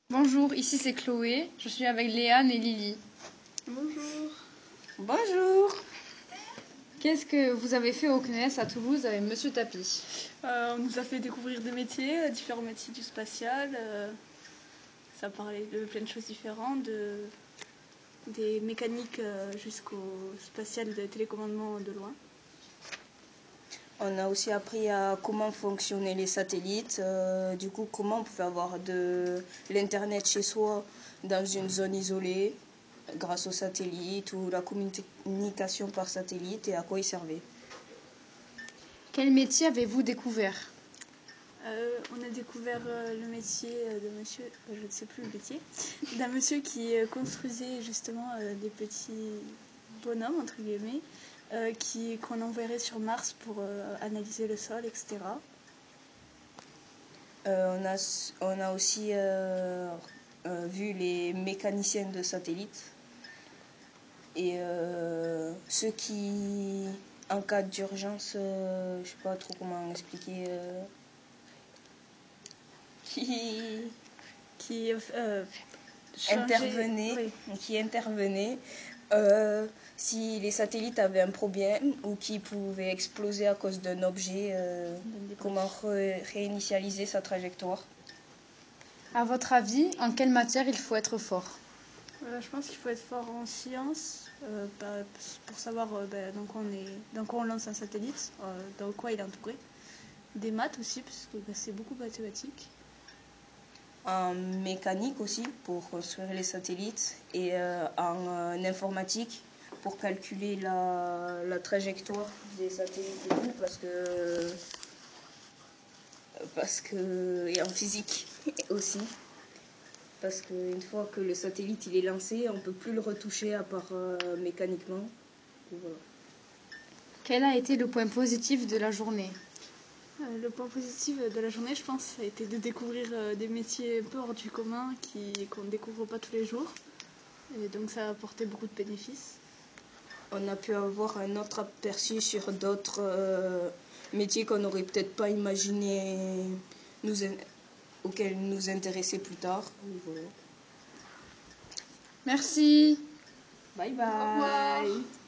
Bonjour, ici c'est Chloé. Je suis avec Léane et Lily. Bonjour. Bonjour. Qu'est-ce que vous avez fait au CNES à Toulouse avec Monsieur Tapie? On nous a fait découvrir des métiers, différents métiers du spatial. Ça parlait de plein de choses différentes, des mécaniques jusqu'au spatial de télécommandement de loin. On a aussi appris à comment fonctionnaient les satellites, comment on pouvait avoir de l'internet chez soi dans une zone isolée grâce aux satellites ou la communication par satellite et à quoi ils servaient. Quel métier avez-vous découvert? On a découvert le métier de monsieur, je ne sais plus le métier, d'un monsieur qui construisait justement des petits bonhommes, entre guillemets, qu'on enverrait sur Mars pour analyser le sol, etc. On a aussi vu les mécaniciens de satellites et ceux qui, en cas d'urgence, je sais pas trop comment expliquer, qui intervenaient si les satellites avaient un problème ou qui pouvaient exploser à cause d'un objet, comment réinitialiser sa trajectoire. À votre avis, en quelle matière il faut être fort? Je pense qu'il faut être fort en sciences pour savoir dans quoi on lance un satellite, dans quoi il est entouré. Des maths aussi, parce que c'est beaucoup mathématiques. En mécanique aussi, pour construire les satellites, et en informatique, pour calculer la trajectoire des satellites et tout, et en physique aussi, parce qu'une fois que le satellite il est lancé, on ne peut plus le retoucher à part mécaniquement. Voilà. Quel a été le point positif de la journée? Le point positif de la journée, je pense, ça a été de découvrir des métiers un peu hors du commun qu'on ne découvre pas tous les jours. Et donc ça a apporté beaucoup de bénéfices. On a pu avoir un autre aperçu sur d'autres métiers qu'on n'aurait peut-être pas imaginé auxquels nous intéresser plus tard. Voilà. Merci. Bye bye. Au revoir.